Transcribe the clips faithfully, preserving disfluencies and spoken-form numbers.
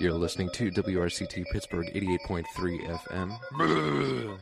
You're listening to W R C T Pittsburgh eighty-eight point three F M.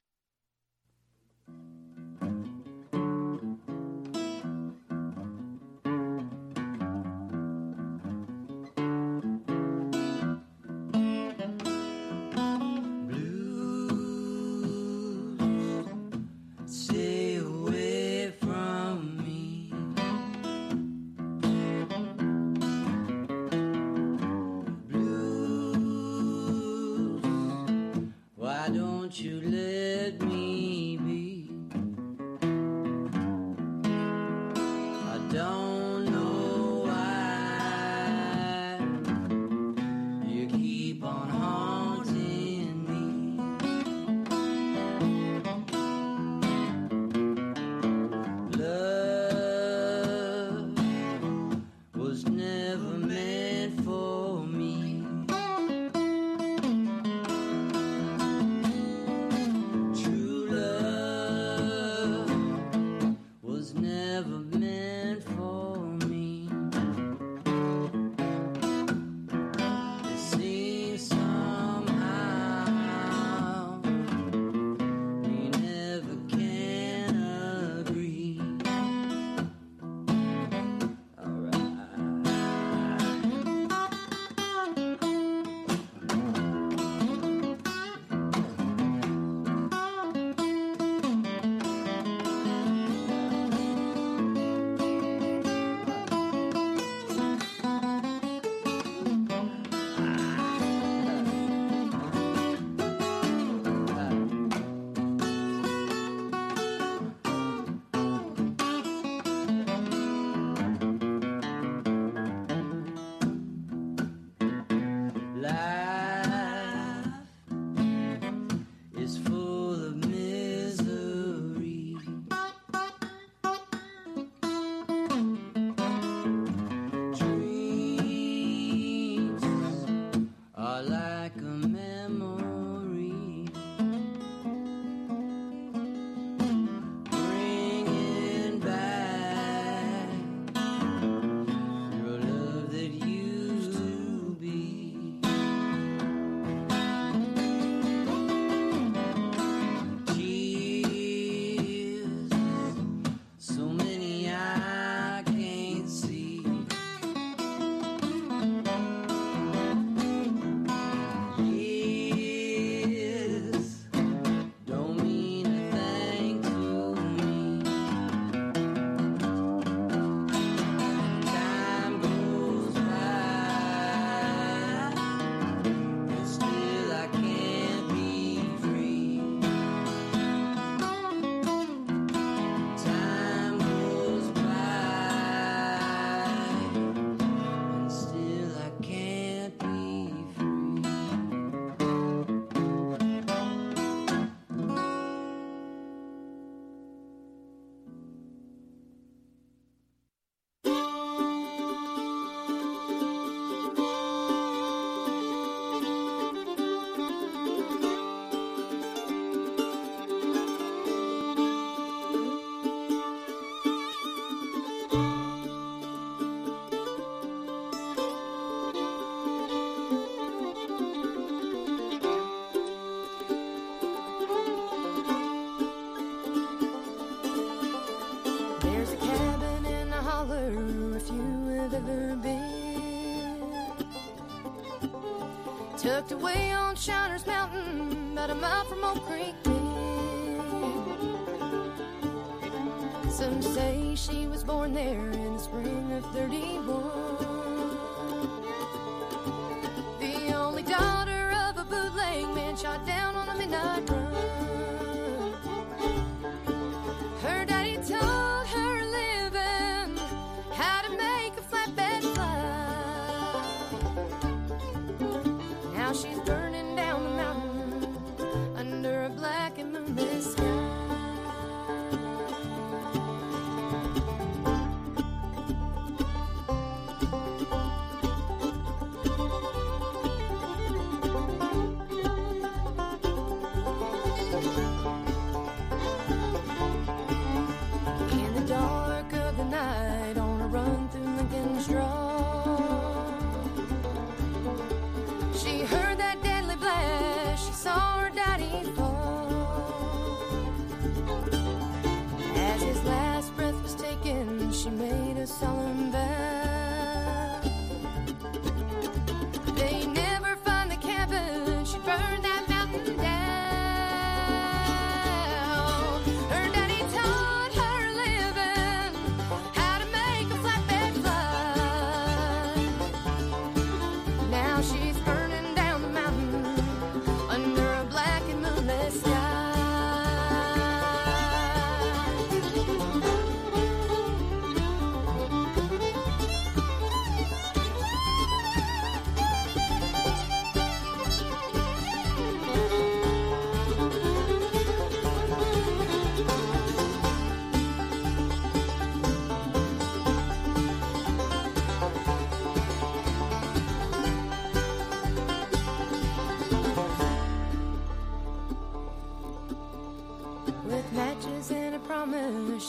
Tucked away on Shiners Mountain, about a mile from Oak Creek Bend. Some say she was born there in the spring of thirty-one. The only daughter of a bootleg man shot down on a midnight run. Her daddy taught her living how to make a flatbed fly. Now she's burning down the mountain under a black and moonless sky.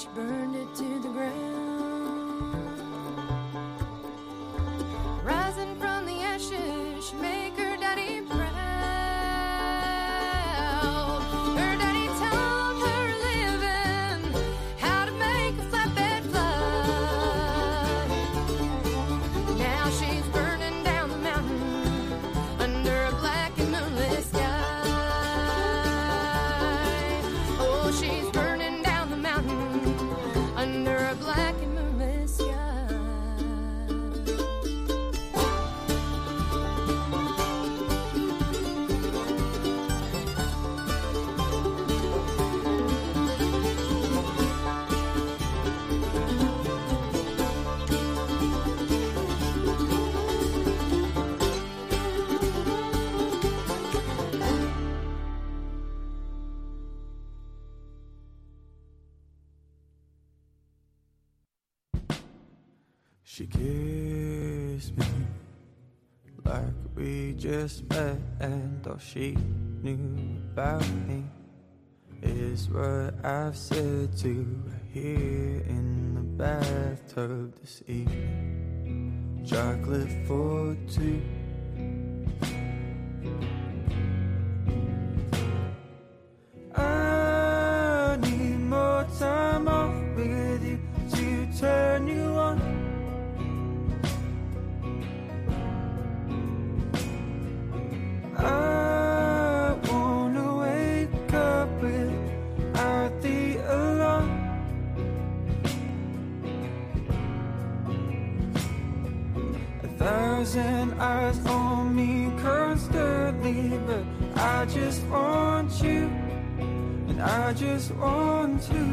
she burned it to the ground. Rising from the ashes, she make her daddy proud. Her daddy taught her living, how to make a flatbed fly. Now she's burning down the mountain under a black and moonlit sky. Oh, she's burning down the mountain under a black and moonlit sky. She kissed me like we just met, and all she knew about me is what I've said to her here in the bathtub this evening. Chocolate for two. I need more time off with you to turn you on. I wanna wake up without the alarm. A thousand eyes on me constantly, but I just want you, and I just want to.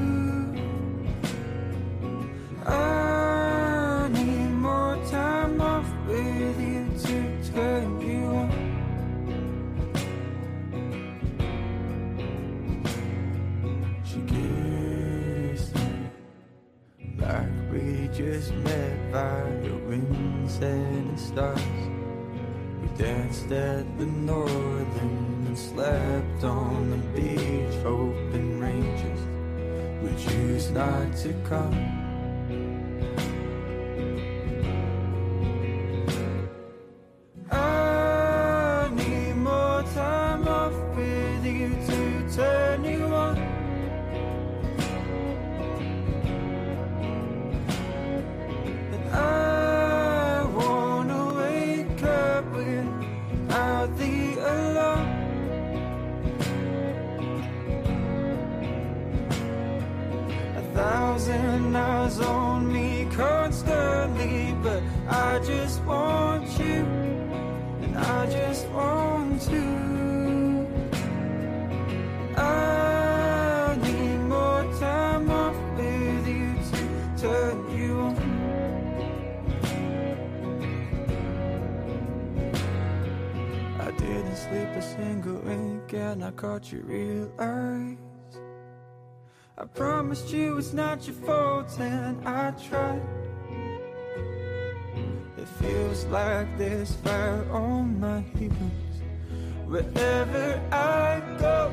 I need more time off with you to turn you on. She kissed me like we just met by the winds and the stars. We danced at the Northern and slept on the beach, open ranges. We choose not to come. I need more time off with you to turn you on. And I wanna wake up without the alarm. A thousand eyes on me constantly, but I just want you, and I just want to. I need more time off with you to turn you on. I didn't sleep a single wink, and I caught your real eyes. I promised you it's not your fault, and I tried. It feels like there's fire on my heels wherever I go.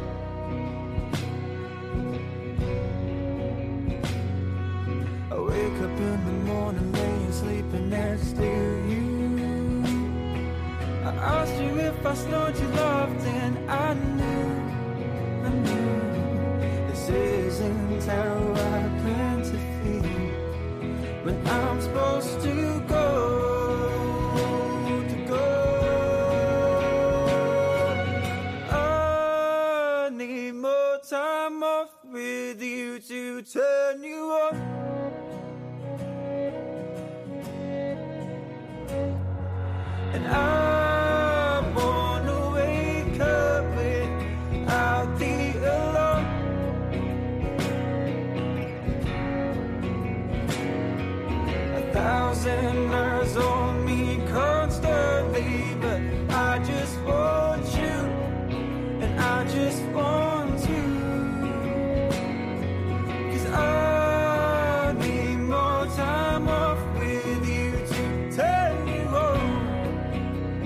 I wake up in the morning laying sleeping next to you. I asked you if I snowed you loved, and I knew, I knew this isn't how I plan to feel when I'm supposed to go. Time off with you to turn you on. And I wanna wake up without the alarm. A thousand eyes on me constantly, but I just want you, and I just want to. I need more time off with you to turn you on.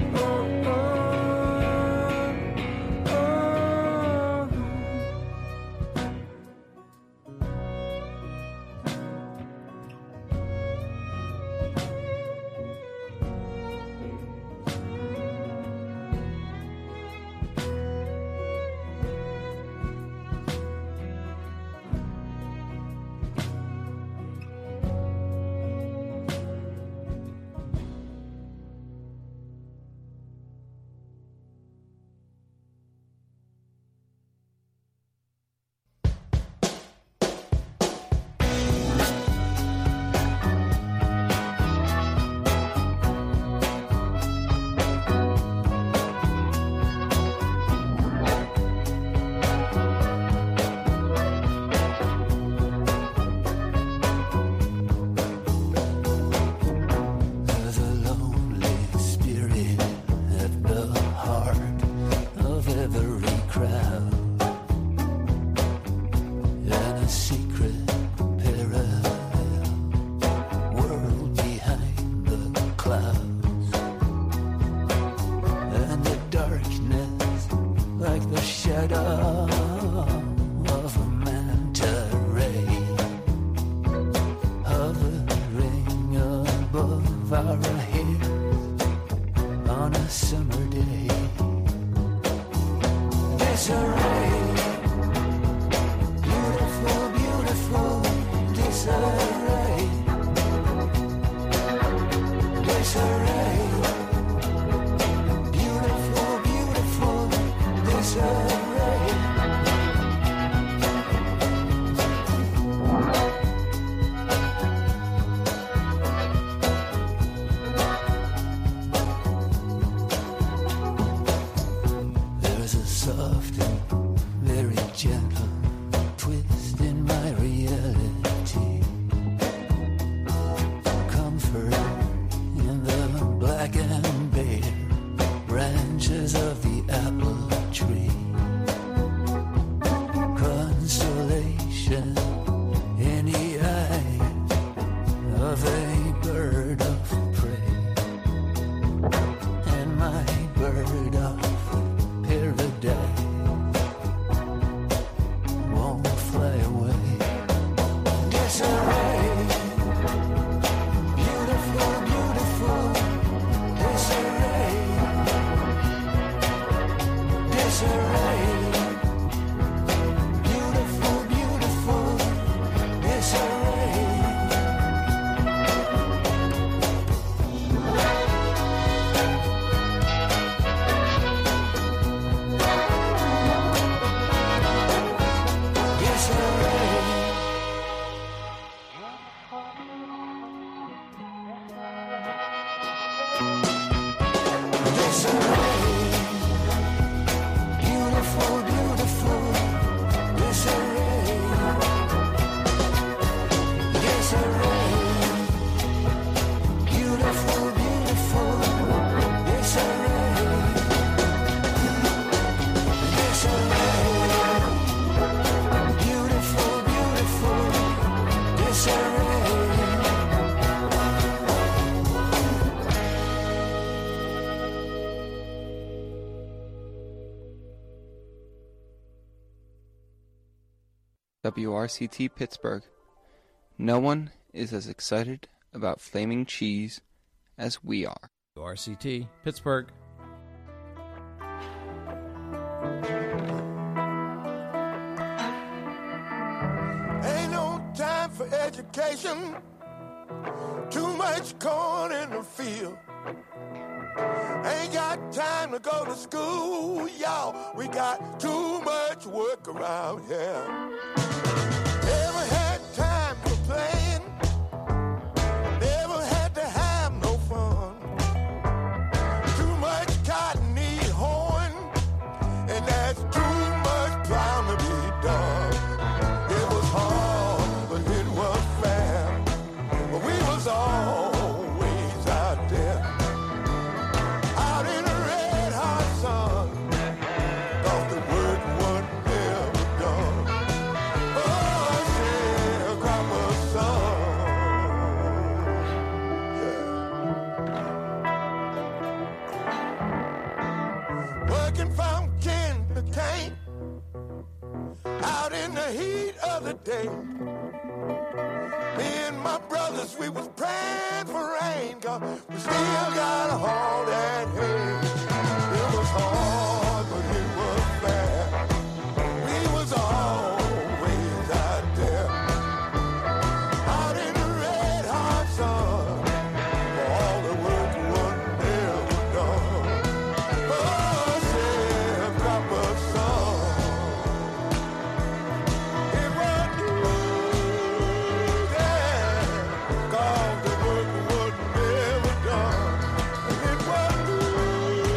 shadow of a manta ray hovering above our heads on a summer day. Disarray, beautiful, beautiful disarray, disarray, beautiful, beautiful disarray. There's a soft and very gentle twist in my reality. Comfort in the black and bare branches of the apple tree. Consolation in the eye of a bird of prey. And my bird of paradise won't fly away. Disarray, beautiful, beautiful disarray, disarray, beautiful, beautiful disarray. Beautiful, beautiful disarray, disarray, beautiful, beautiful disarray, disarray, beautiful, beautiful disarray. W R C T Pittsburgh. No one is as excited about flaming cheese as we are. W R C T Pittsburgh. Ain't no time for education. Too much corn in the field. Ain't got time to go to school, y'all. We got too much work around here. Never had time for playing. Never had to have no fun. Too much cotton need hoeing, and that's too much plowing to be done. It was hard, but it was fair. But we was always out there, out in the red hot sun. Thought the work was never done. Oh, sharecropper son. Yeah. Working from kin to cane, out in the heat of the day. Me and my brothers, we was praying for rain, 'cause we still got all that hay. It was hard, but it was fair. We was always out there, out in the red hot sun, for all the work was never done. Oh, sharecropper son. It was easy, 'cause the work was never done. And it was easy,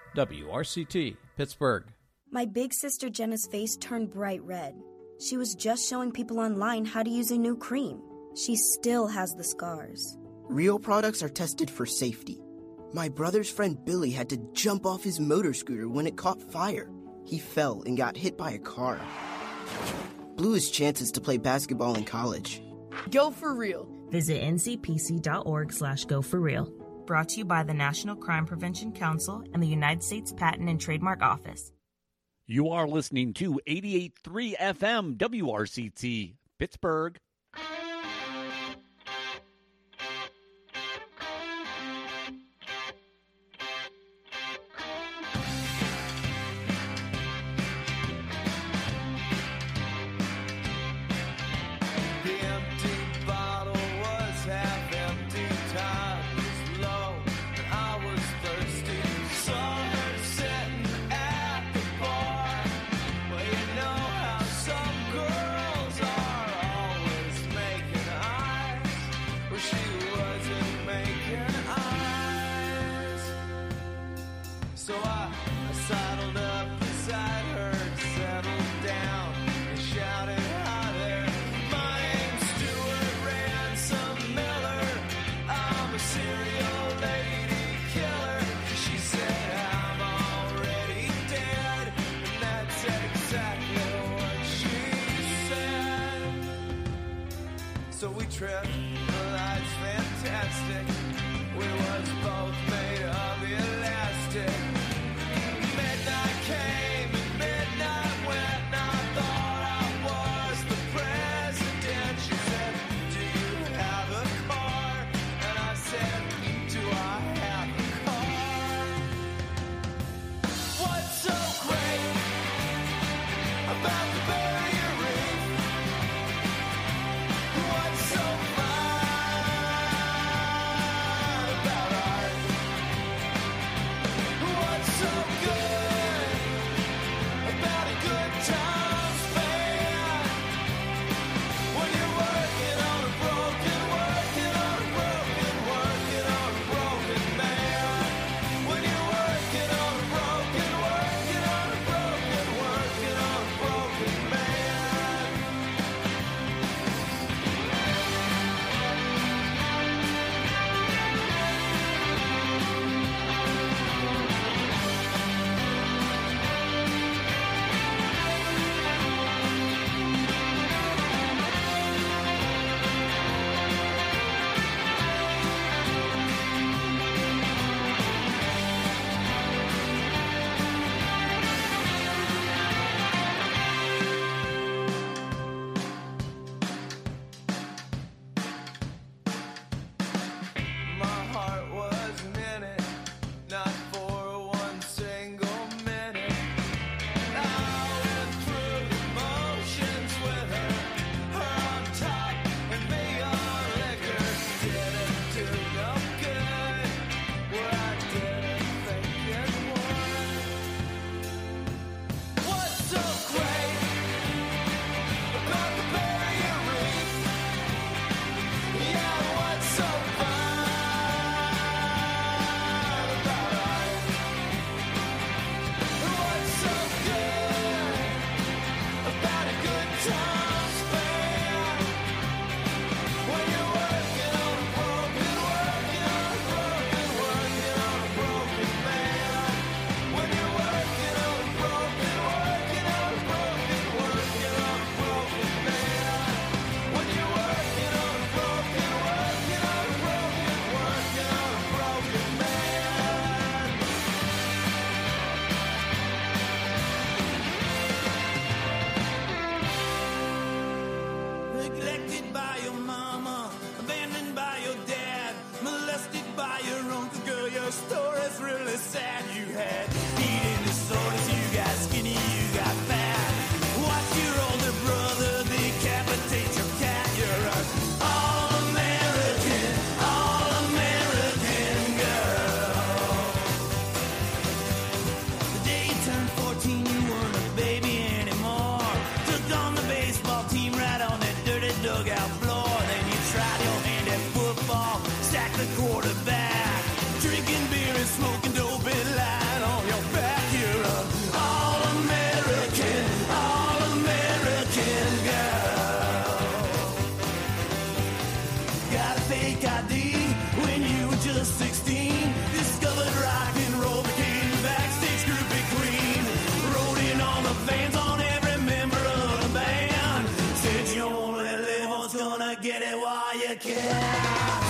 W R C T, Pittsburgh. My big sister Jenna's face turned bright red. She was just showing people online how to use a new cream. She still has the scars. Real products are tested for safety. My brother's friend Billy had to jump off his motor scooter when it caught fire. He fell and got hit by a car. Blew his chances to play basketball in college. Go for real. Visit N C P C dot org slash go for real. Brought to you by the National Crime Prevention Council and the United States Patent and Trademark Office. You are listening to eighty-eight point three F M W R C T, Pittsburgh. gonna get it while you can.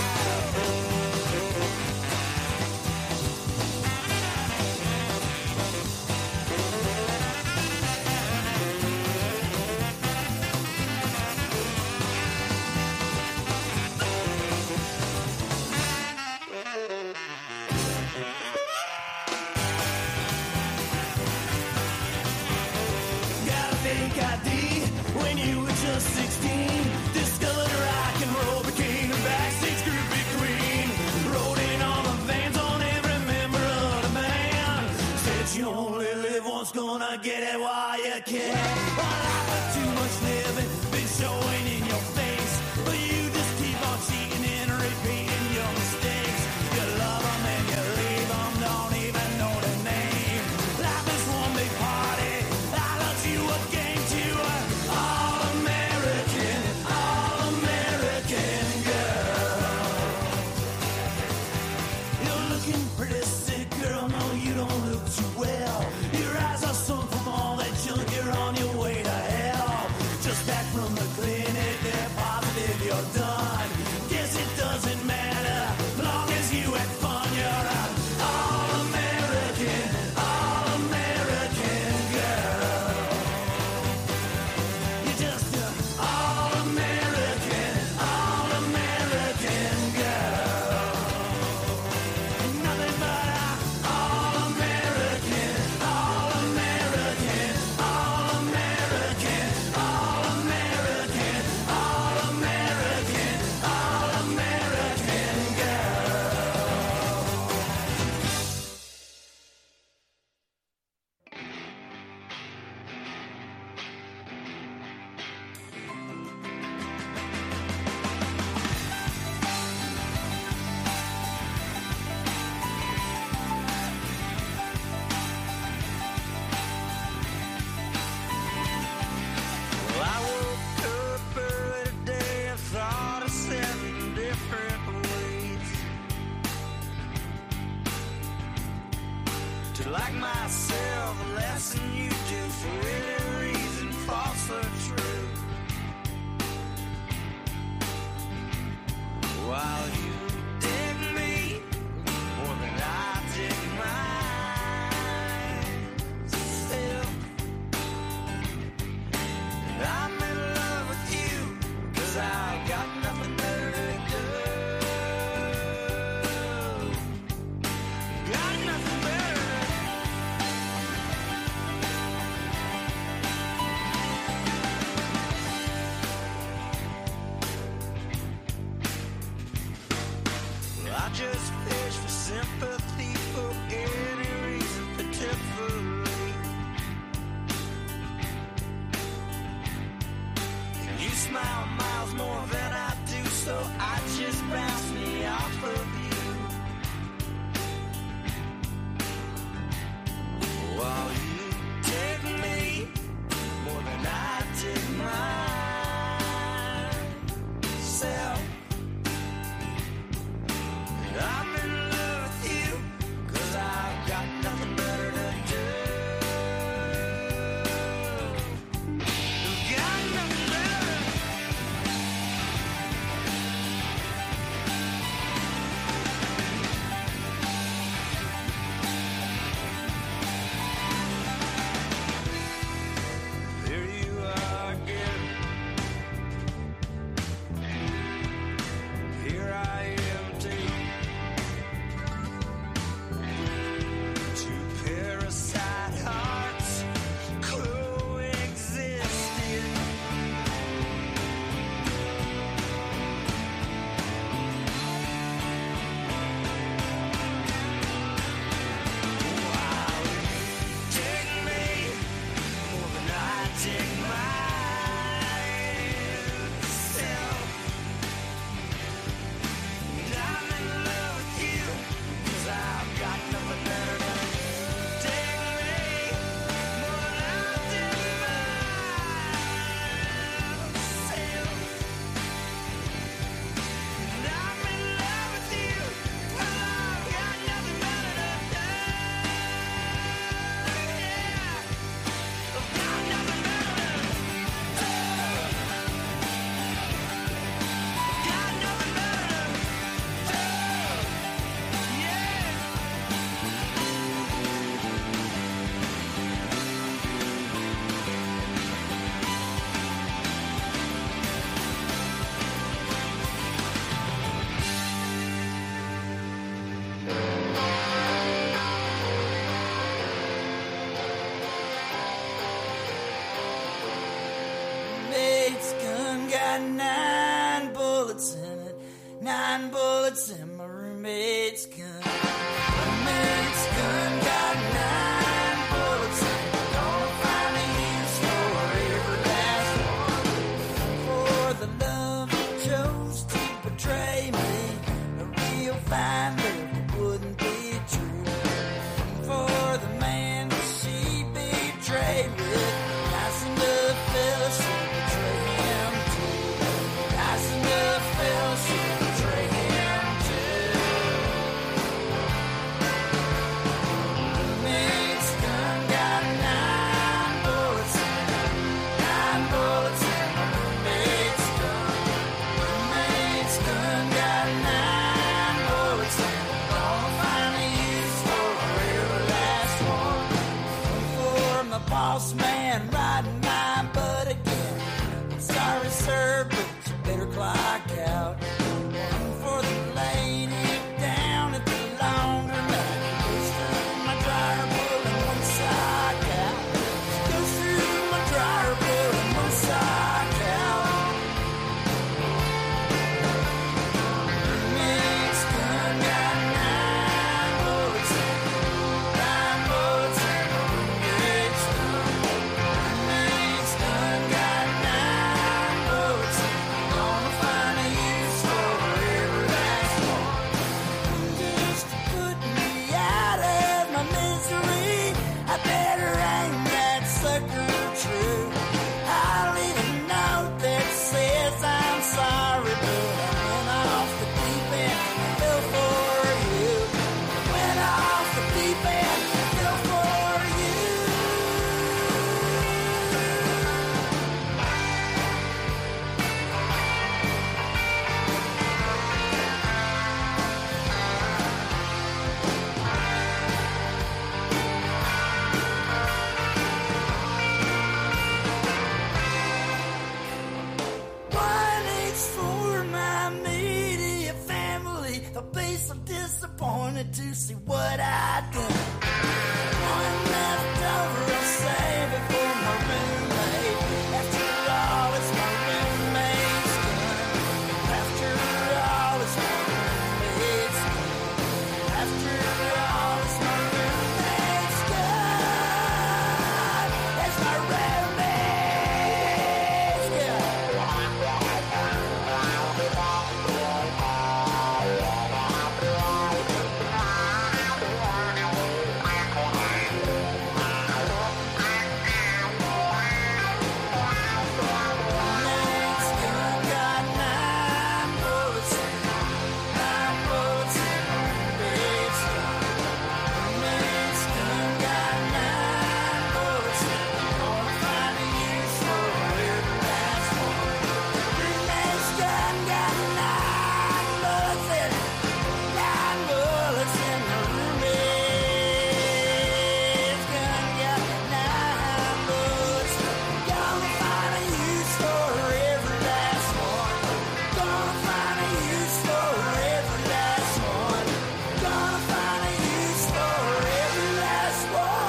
sixteen, discovered rock and roll, became a backstage groupie queen. Rode in on the vans on every member of the band. Said you only live once, gonna get it while you can. Well, life is too much living, been showing in your face, but you just keep on cheating and repeating your mistakes. You love them and you leave them, don't even know the name. Life is one big party, I love you a game to all American, all American girl. You're looking pretty sick, girl, no you don't look too well. Your eyes are sun from all that junk, you're on your way to hell. Just back from the clinic, they're positive you're done. Guess it doesn't matter, long as you had fun. You're an all-American, all-American girl. You're just an all-American, all-American girl. Nothing but an all-American, all-American, all-American, all-American, all-American, all-American girl. Well, I woke up early today and thought of seven different ways to like myself less than you do, for any reason, false or true. While you dig me more than I dig myself, I'm in love with you, 'cause I've got nothing better to do. Got nothing better. Well, I just fish for sympathy for any reason, pitifully. You smile miles more than I do, so I just bounce me off of you. While you take me more than I take myself, I'm in love with you, 'cause I've got nothing better to do. Got nothing better. got nine bullets in it. Nine bullets in my roommate's gun. Roommate's gun got nine bullets in it. Gonna find a use for every last one. For the love that chose to betray me, a real fine love wouldn't be true. For the man that she betrayed with, nice enough fella should betray him too. Nice enough fella should betray him too. Roommate's gun got nine bullets in it. Nine bullets in my roommate's gun. Roommate's gun got nine bullets in it. Gonna find a use for every last one. For my boss man riding my butt again. I'm sorry, sir, but you better clock out. One for the lady down at the laundromat. Goes through my dryer, pulling one sock out. Goes through my dryer, pulling one sock out. Roommate's gun got nine bullets in it. Nine bullets in my roommate's gun. Roommate's gun got nine bullets in it. Gonna find a use for every last one. Just to put me out of my misery, I better aim that sucker true. I'll leave a note that says I'm sorry, but I went off the deep end and fell for you. Went off the deep end and fell for you. One H for my media family. They'll be so disappointed to see what I done. One left over, I'll save it for my roommate. After all, it's my roommate's gun. After all, it's my roommate's gun. After all, it's my roommate's gun. It's my roommate's gun. Roommate's gun got nine bullets in it. Nine bullets in my roommate's gun. Roommate's gun got nine bullets in it. Gonna find a use for every last one. Roommate's gun got nine bullets in it. Nine bullets in my roommate's gun got nine bullets. Gonna find a use for every last one. Gonna find a use for every last one. Gonna find a use for every last one.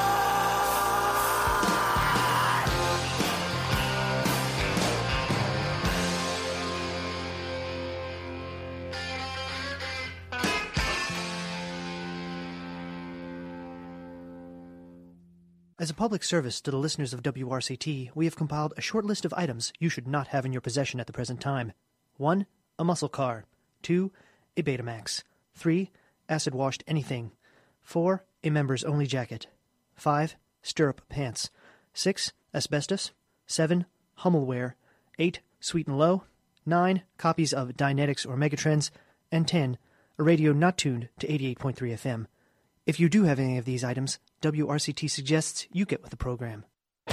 As a public service to the listeners of W R C T, we have compiled a short list of items you should not have in your possession at the present time. one. A muscle car. two. A Betamax. three. Acid-washed anything. four. A members-only jacket. five. Stirrup pants. six. Asbestos. seven. Hummelware. eight. Sweet and Low. nine. Copies of Dynetics or Megatrends. And ten. A radio not tuned to eighty-eight point three F M. If you do have any of these items, W R C T suggests you get with the program.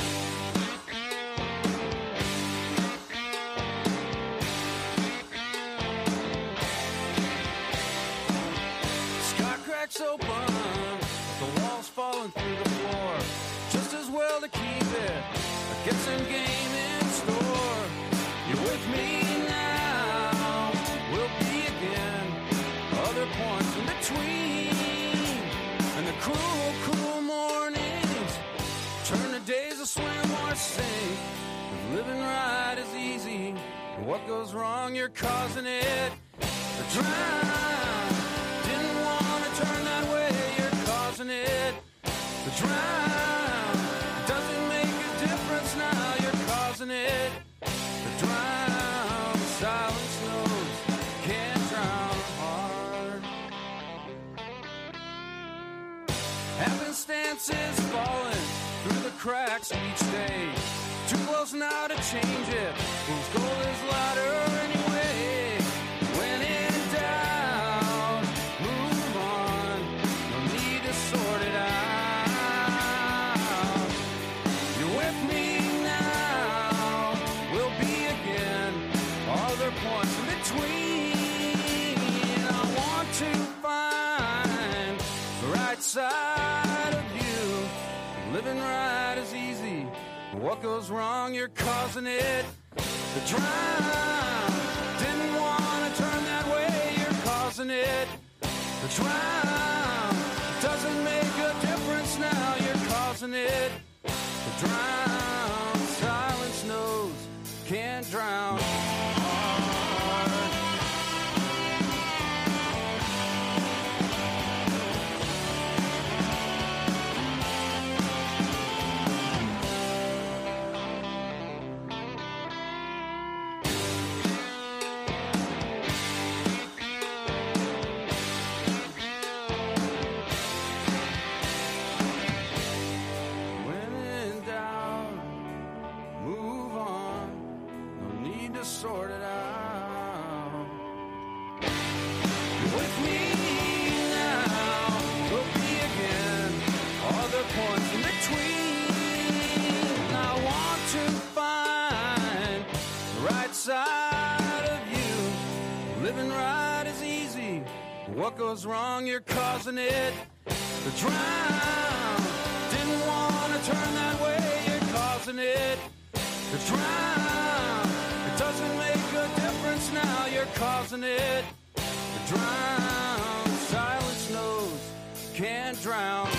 Sky cracks open, the walls falling through the floor. Just as well to keep it, I get some game in store. You're with me now, we'll be again. Other points in between, and the cruel, cruel mornings turn the days of swim or sink. Living right is easy, what What goes wrong, you're causing it to drown. Didn't want to turn that way, you're causing it to drown. Doesn't make a difference now, you're causing it to drown. Silence knows can't drown a heart. Happenstance is falling through the cracks each day. Too close now to change it. Whose goal is lighter anyway? When in doubt, move on. No need to sort it out. You're with me now. We'll be again. Are there points in between? I want to find the right side of you. Living right is easy. What goes wrong, you're causing it to drown. Didn't want to turn that way, you're causing it to drown. Doesn't make a difference now, you're causing it to drown. Silence knows can't drown. Sort it out. You're with me now. We'll be again. Are there points in between? I want to find the right side of you. Living right is easy. What goes wrong, you're causing it to drown. Didn't want to turn that way, you're causing it to drown. Doesn't make a difference now, you're causing it to drown. Silence knows can't drown.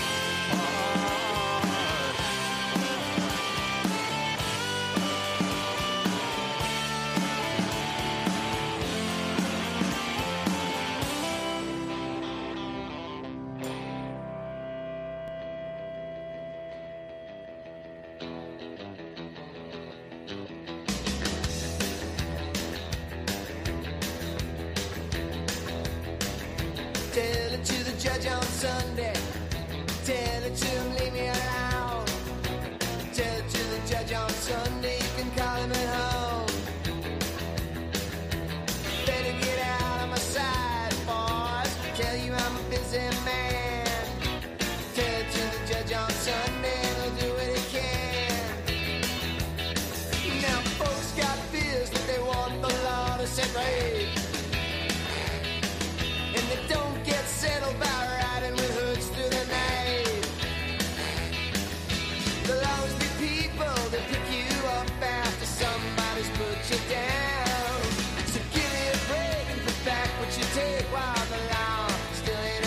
Tell it to the judge on Sunday. Tell it to him, leave me alone. Tell it to the judge on Sunday, you can call him at home. Better get out of my sight, boys. Tell you I'm a busy man. Tell it to the judge on Sunday, and he'll do what he can. Now folks got fears that they want the law to set right. And they don't get settled by riding with hoods through the night. There'll always be people that pick you up after somebody's put you down. So give me a break and put back what you take while the law still ain't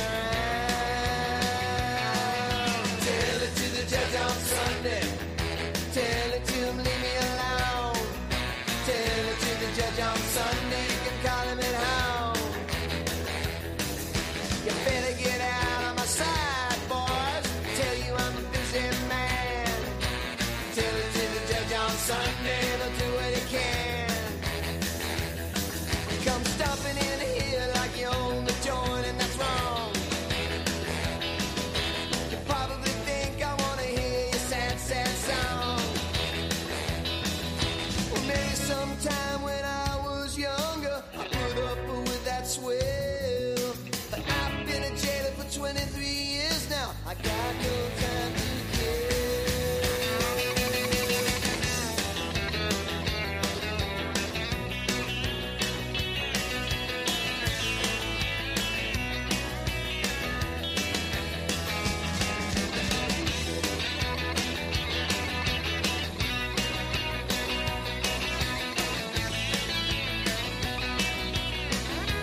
around. Tell it to the judge on Sunday. Tell it to him, leave me alone. Tell it to the judge on Sunday, you can call him at home. You better get out of my sight, boys. Tell you I'm a busy man. Tell it to the judge on Sunday, they'll do what he can. Come stomping in here like you own the joint, and that's wrong. You probably think I want to hear your sad, sad song. Well, maybe sometime when I was younger, I put up with that swell. twenty-three years now, I got no time to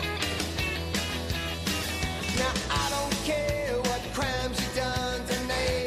Now I don't care what crimes you done tonight.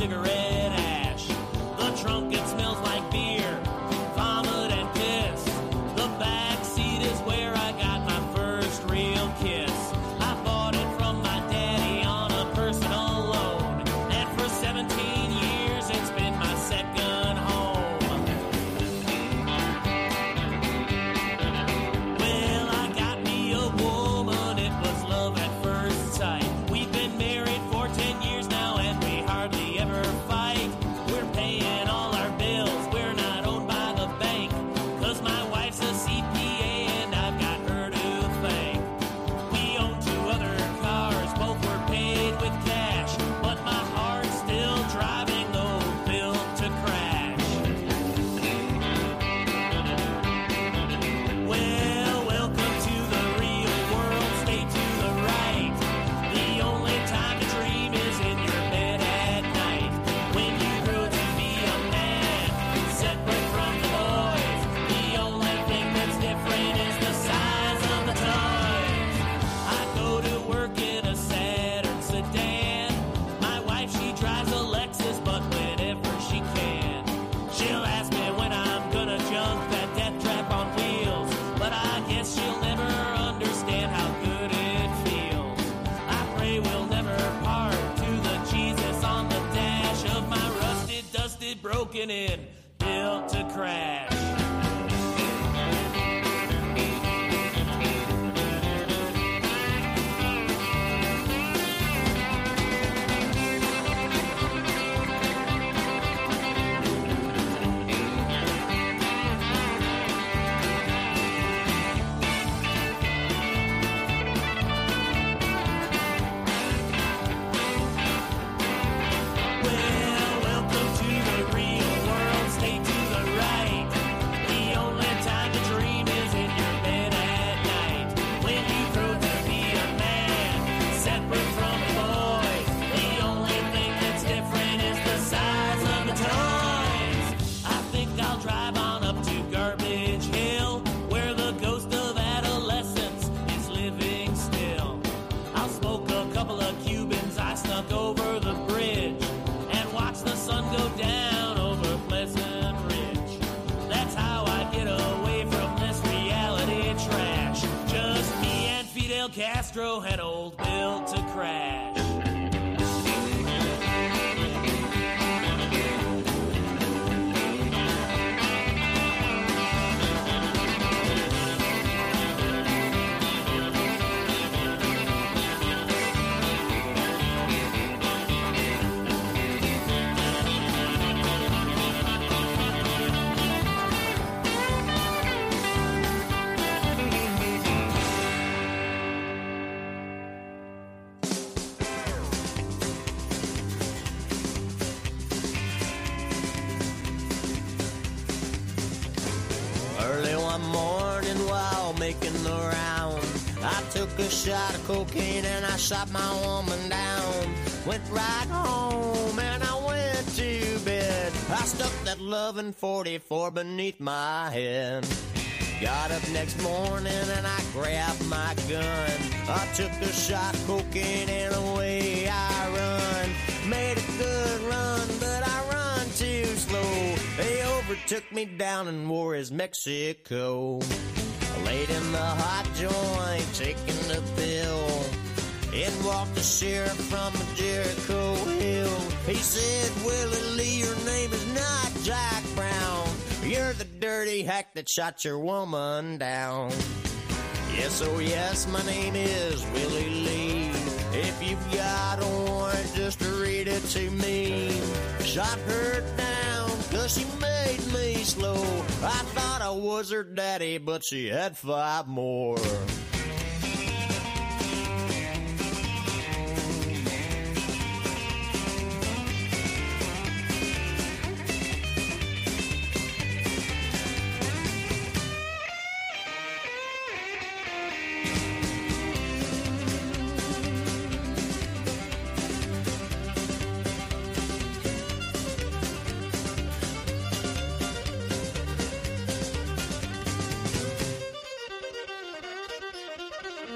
cigarette ash. The trunk, it smells like beer, vomit and piss. The back seat is where I got my first real kiss. I bought it from my daddy on a personal loan, and for seventeen years it's been my second home. Well, I got me a woman, it was love at first sight. We've been married for ten years now and we hardly ever fight. We're paying all our bills, we're not owned by the bank, 'cause my wife's a C P A and I've got her to thank. We own two other cars, both were paid with cash, but my heart's still driving old Built to crash. Well, welcome to the real world, stay to the right. The only time to dream is in your bed at night. When you grow to be a man, separate from the boys, the only thing that's different is the size of the toys. I go to work in a Saturn sedan. My wife, she drives a Lexus, but whenever she can, she'll ask me when I'm gonna jump that death trap on wheels. But I guess she'll never understand how good it feels. I pray we'll never part, to the Jesus on the dash of my rusted, dusted, broken in, built to crash. Well, welcome to the real world, stay to the right. The only time to dream is in your bed at night. When you grow to be a man, separate from the boys, the only thing that's different is the size of the toys. I think I'll drive on up to Garbage Hill, where the ghost of adolescence is living still. I'll smoke a couple of Cubans I snuck over the bridge, and watch the sun go down over Pleasant Ridge. That's how I get away from this reality trash. Just me and Fidel Castro and old Built to crash. Early one morning while making the round, I took a shot of cocaine and I shot my woman down. Went right home and I went to bed. I stuck that loving forty-four beneath my head. Got up next morning and I grabbed my gun. I took a shot of cocaine and away I run. Made a good run, but I run too slow. They overtook me down in Juarez, Mexico. Laid in the hot joint, taking the pill. In walked the sheriff from Jericho Hill. He said, Willie Lee, your name is not Jack Brown. You're the dirty hack that shot your woman down. Yes, oh yes, my name is Willie Lee. If you've got a warrant, just read it to me. Shot her down, cause she made me slow. I thought I was her daddy, but she had five more.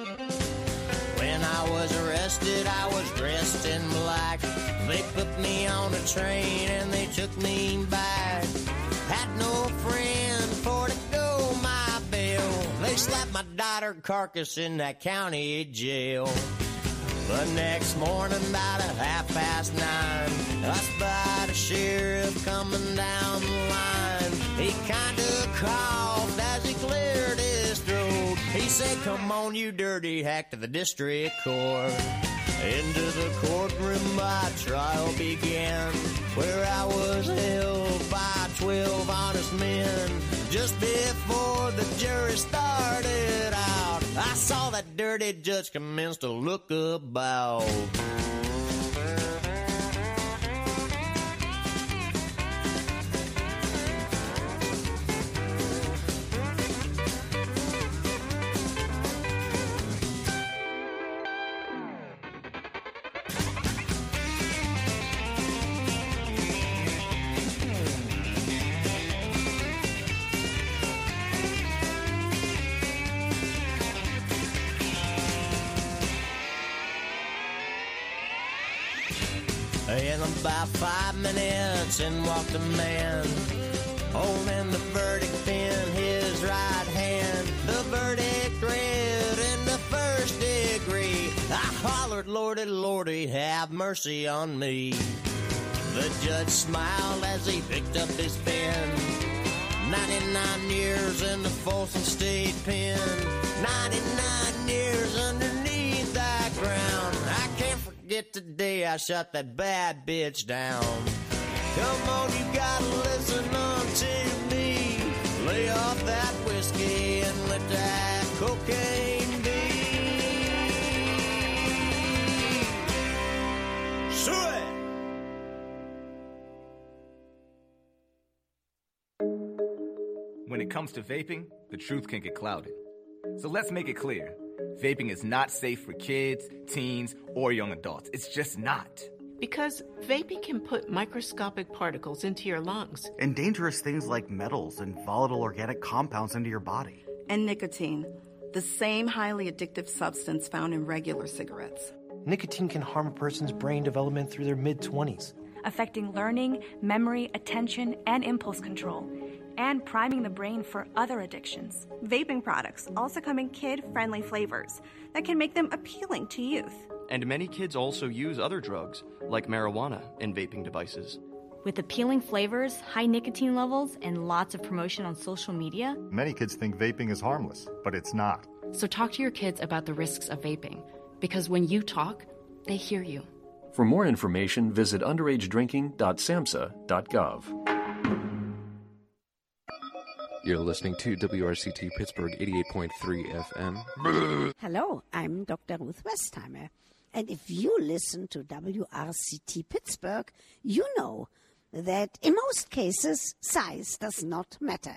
I was dressed in black. They put me on on a train and they took me back. Had no friend for to go my bail. They slapped my daughter carcass in that county jail. The next morning, about a half past nine, I spied a sheriff coming down the line. He kinda coughed as he cleared his throat. He said, "Come on, you dirty hack, to the district court." Into the courtroom my trial began, where I was held by twelve honest men. Just before the jury started out, I saw that dirty judge commence to look about. In about five minutes, in walked a man, holding the verdict in his right hand. The verdict read in the first degree. I hollered, "Lordy, Lordy, have mercy on me." The judge smiled as he picked up his pen. ninety-nine years in the Folsom State Pen. ninety-nine years underneath that ground. I can't forget the day I shot that bad bitch down. Come on, you gotta listen unto me. Lay off that whiskey and let that cocaine be. Sure. When it comes to vaping, the truth can get clouded. So let's make it clear. Vaping is not safe for kids, teens, or young adults. It's just not. Because vaping can put microscopic particles into your lungs. And dangerous things like metals and volatile organic compounds into your body. And nicotine, the same highly addictive substance found in regular cigarettes. Nicotine can harm a person's brain development through their mid-twenties, affecting learning, memory, attention, and impulse control, and priming the brain for other addictions. Vaping products also come in kid-friendly flavors that can make them appealing to youth. And many kids also use other drugs, like marijuana, in vaping devices. With appealing flavors, high nicotine levels, and lots of promotion on social media, many kids think vaping is harmless, but it's not. So talk to your kids about the risks of vaping, because when you talk, they hear you. For more information, visit underage drinking dot samhsa dot gov. You're listening to W R C T Pittsburgh eighty-eight point three F M. Hello, I'm Doctor Ruth Westheimer. And if you listen to W R C T Pittsburgh, you know that in most cases, size does not matter.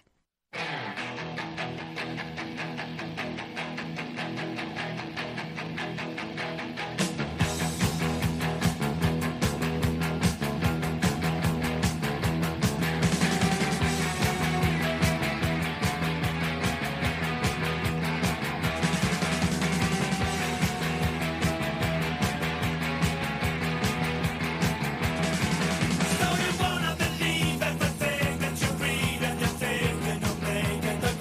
So you wanna believe everything that you read and you think and you make, and the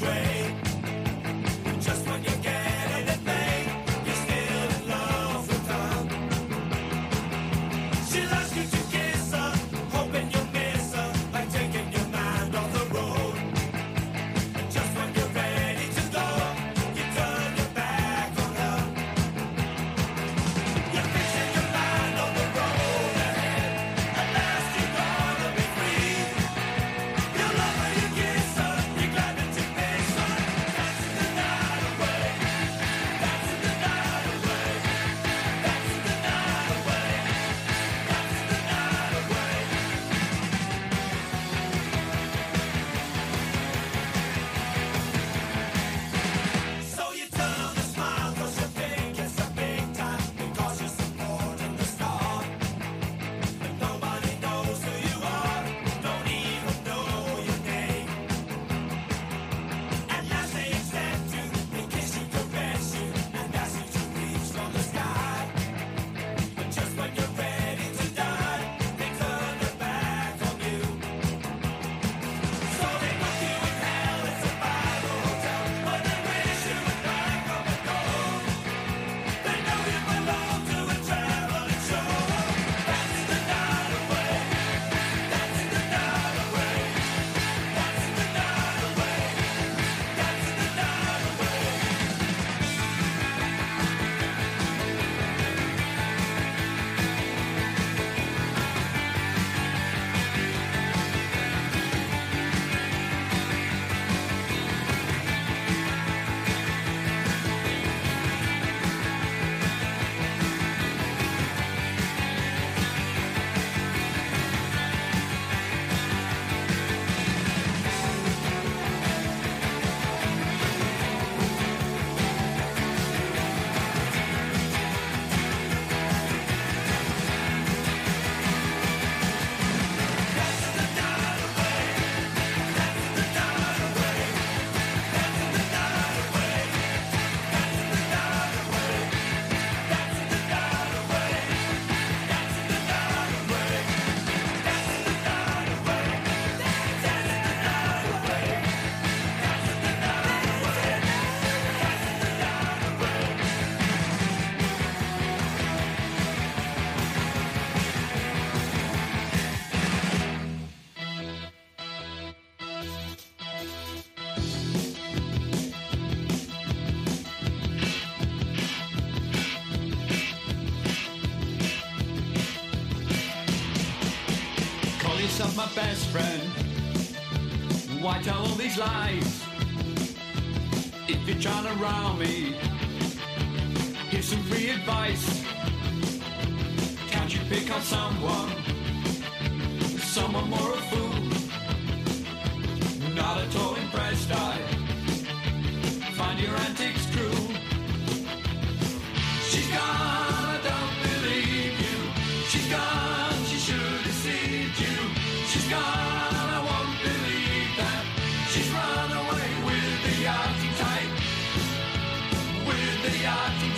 yourself my best friend. Why tell all these lies? If you're trying to rile me, here's some free advice. Can't you pick on someone? Someone more a fool? Not at all impressed, I find your antics cruel. She's gone, I don't believe you. She's gone, she should have deceived you. She's gone, I won't believe that. She's run away with the Arctic type. With the Arctic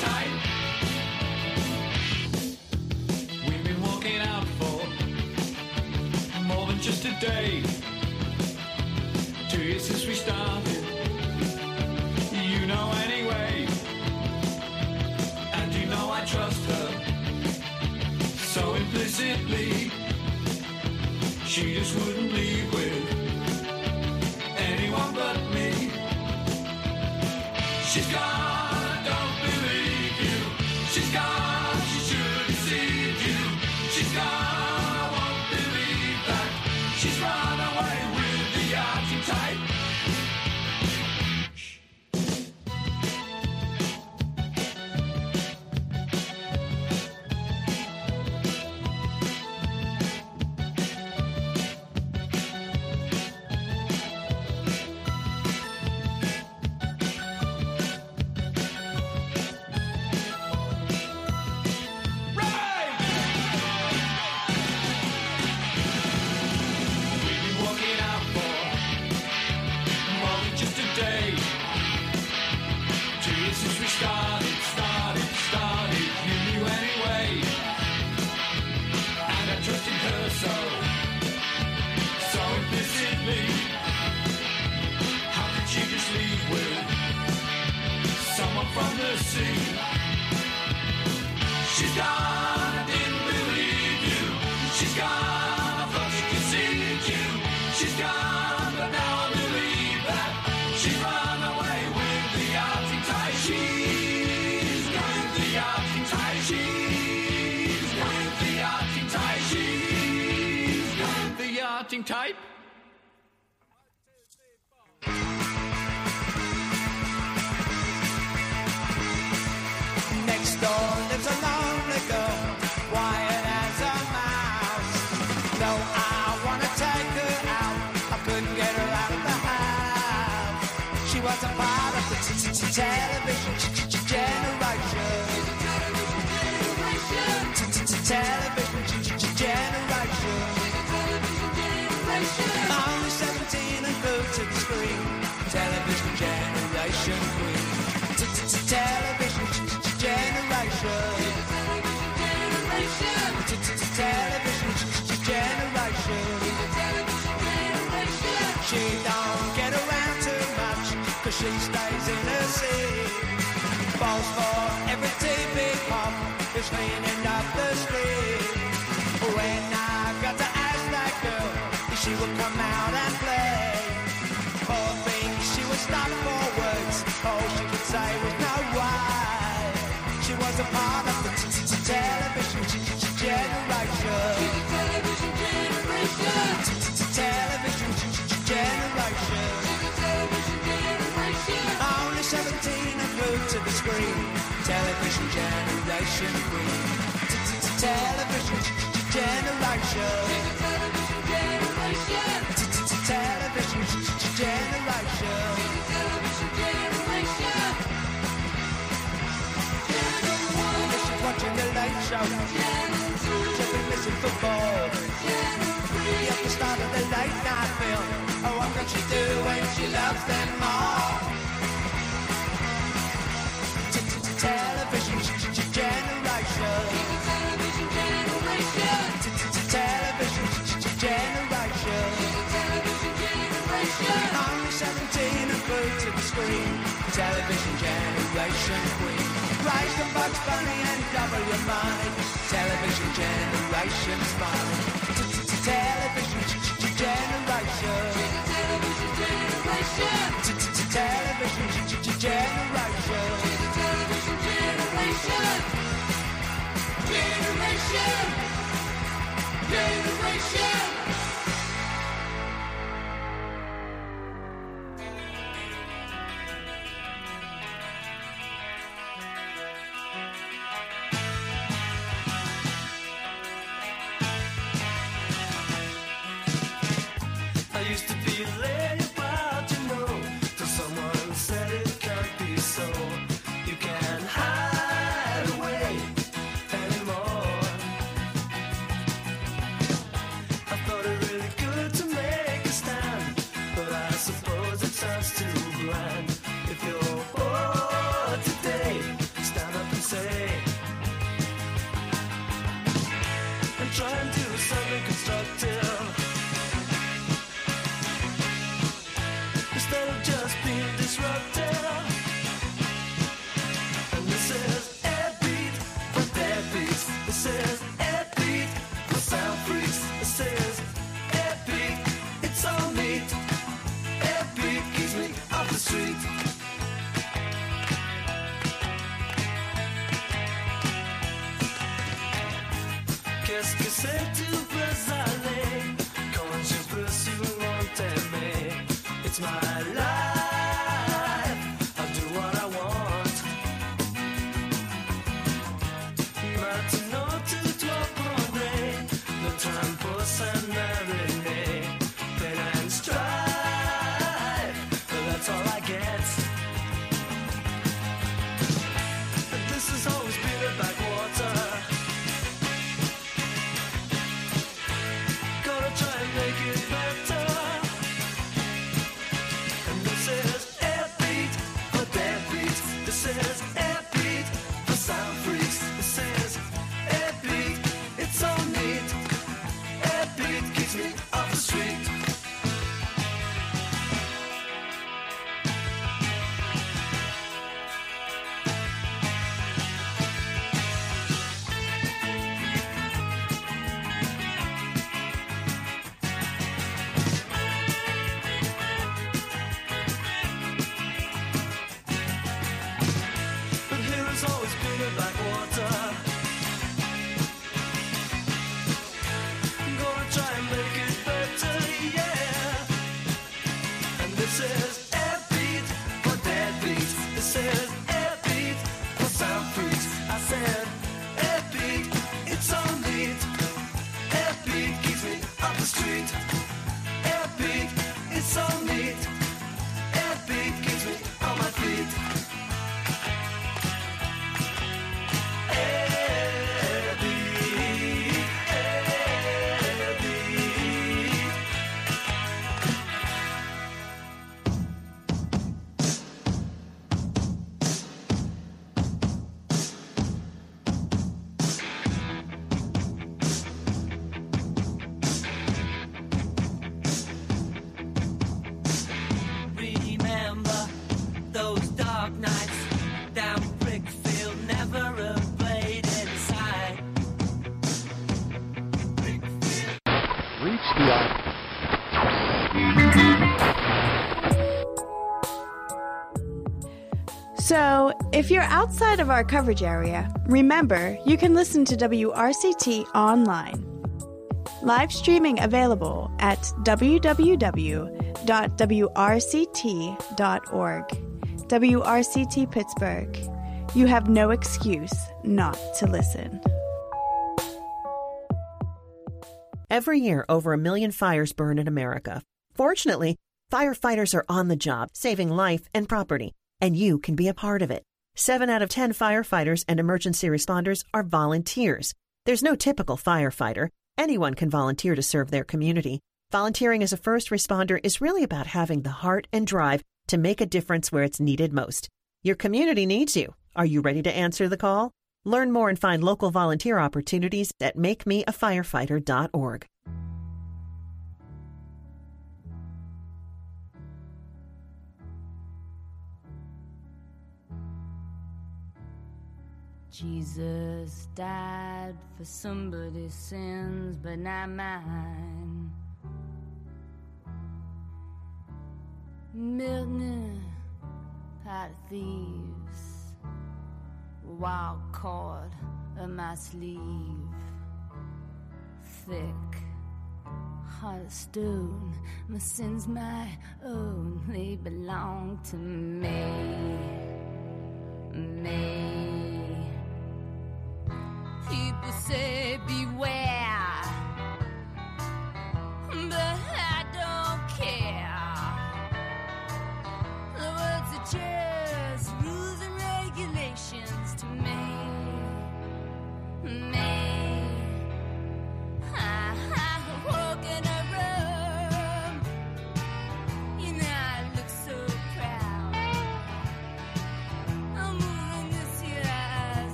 type. We've been walking out for more than just a day. Two years since we started, you know anyway. And you know I trust her so implicitly. She just wouldn't leave with anyone but me. She's gone, I don't believe you. She's gone, she should deceive you. She's gone, I won't believe that. She's run away with the Arctic type. From the sea. She's gone, I didn't believe you. She's gone, I thought she deceived you. She's gone, but now I believe that. She's run away with the Arctic type. She's gone with the Arctic type. She's gone with the Arctic type. She's gone with the Arctic type. Next door lives a lonely girl, quiet as a mouse. No, I wanna take her out, I couldn't get her out of the house. She was a part of the television generation. Television generation. Only seventeen and glued to the screen. Television generation queen. Television generation. Television generation. She don't get around too much, cause she stays in her seat. Falls for every T V pop is leaning up the street. When I've got to ask that girl if she will come out and play. Poor thing, she was stopped for words. All she could say was no why. She was a part of the television generation. Television generation. Television generation. Only seventeen and glued to the screen. Television generation queen. Television generation. Television generation. Television generation. Television generation. Watching the late show, she'll be missing football. At the start of the late night film, oh, what can she do when she loves them all? Television generation. Television generation. Television generation. Television generation. Only seventeen and glued to the screen. Television generation queen. Rise to Bugs Bunny and double your money. Television generation's funny. Television generation. Television generation. Television generation. Television generation. Generation. Generation. feeling about, you know, till someone said it can't be so. You can't hide away anymore. I thought it really good to make a stand, but I suppose it sounds too grand. If you're bored today, stand up and say, and try and do something constructive instead of just being disruptive. And this is air beat for dead beats. This is air beat for sound freaks. This is air beat, it's all neat. Air beat keeps me off the street. Qu'est-ce que c'est tout peux aller quand je veux sur mon t'aimer? It's my life, I'll do what I want. Maintenant tu dois prendre le temps pour s'en mariner. Pain and strife, but that's all I get. But this has always been a backwater. Gonna try and make it better. And this is air beat for dead beats. This is air beat for sound freaks. This is air beat, it's so neat. Air beat keeps me off the street. But here has always been a backwater. I'm gonna try and make it better, yeah. And this is air beat for dead beats. This is air beat for sound freaks. I said air beat, it's all neat. Air beat keeps me off the street. Air beat, it's all neat. Air beat keeps me on my feet. Air beat, air beat. Remember those dark nights down Brickfield, never a blade inside. Reach the So, if you're outside of our coverage area, remember you can listen to W R C T online. Live streaming available at w w w dot w r c t dot org. W R C T Pittsburgh. You have no excuse not to listen. Every year, over a million fires burn in America. Fortunately, firefighters are on the job, saving life and property, and you can be a part of it. Seven out of ten firefighters and emergency responders are volunteers. There's no typical firefighter. Anyone can volunteer to serve their community. Volunteering as a first responder is really about having the heart and drive to make a difference where it's needed most. Your community needs you. Are you ready to answer the call? Learn more and find local volunteer opportunities at make me a firefighter dot org. Jesus died for somebody's sins, but not mine. Milton, pot of thieves, wild cord of my sleeve, thick, heart of stone. My sins my own, they belong to me, me. People say beware, but I don't care.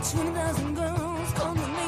twenty thousand girls from the